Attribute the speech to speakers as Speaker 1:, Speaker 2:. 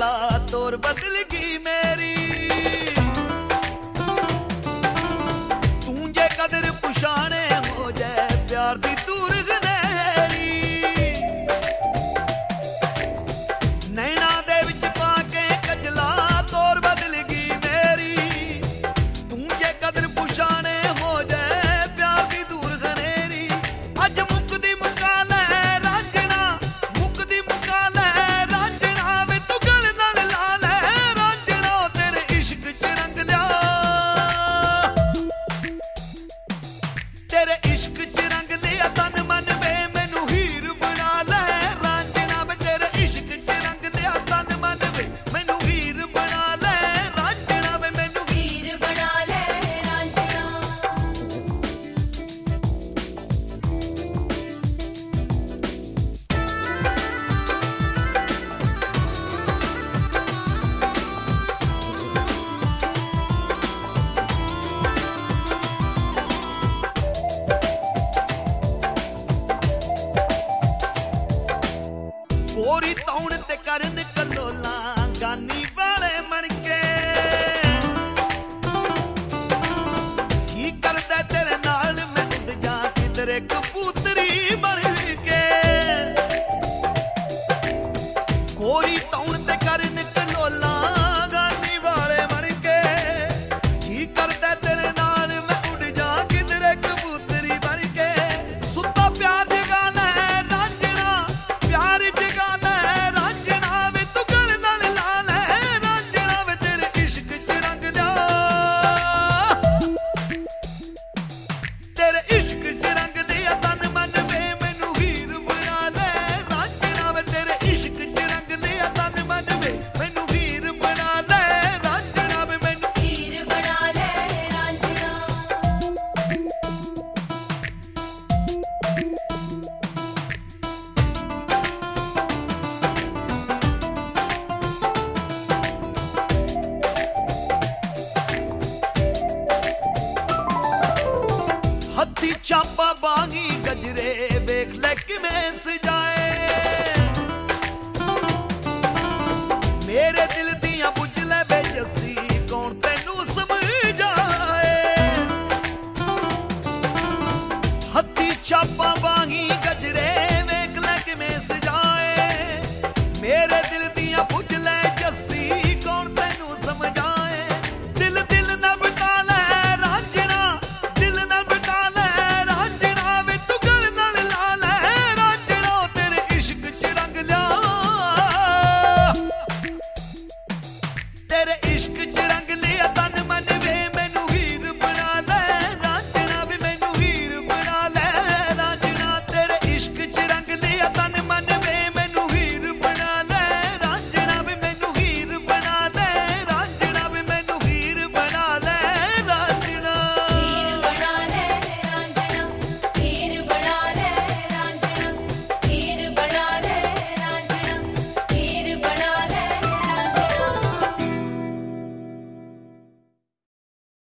Speaker 1: कजला तोर बदल गई मेरी तू जे कदर पुछाने हो जाए प्यार दी दूर गनेरी नैना दे विच पाके कजला तोर बदल गई मेरी तू जे कदर पुछाने हो जाए प्यार दी दूर गनेरी अज मुकदी मुका ले रांझना मुकदी मुका ले रांझना वे तू गल नाल ला ले रांझना तेरे इश्क च रंग लिया तेरे इश्क च रंग लिया तन मन वे मैनू हीर बना ले रांझना वे तेरे इश्क च रंग लिया तन मन वे मैनू हीर बना ले रांझना वे मैनू
Speaker 2: हीर बना ले रांझना
Speaker 1: गोरी तौण ते करन कलोला गानी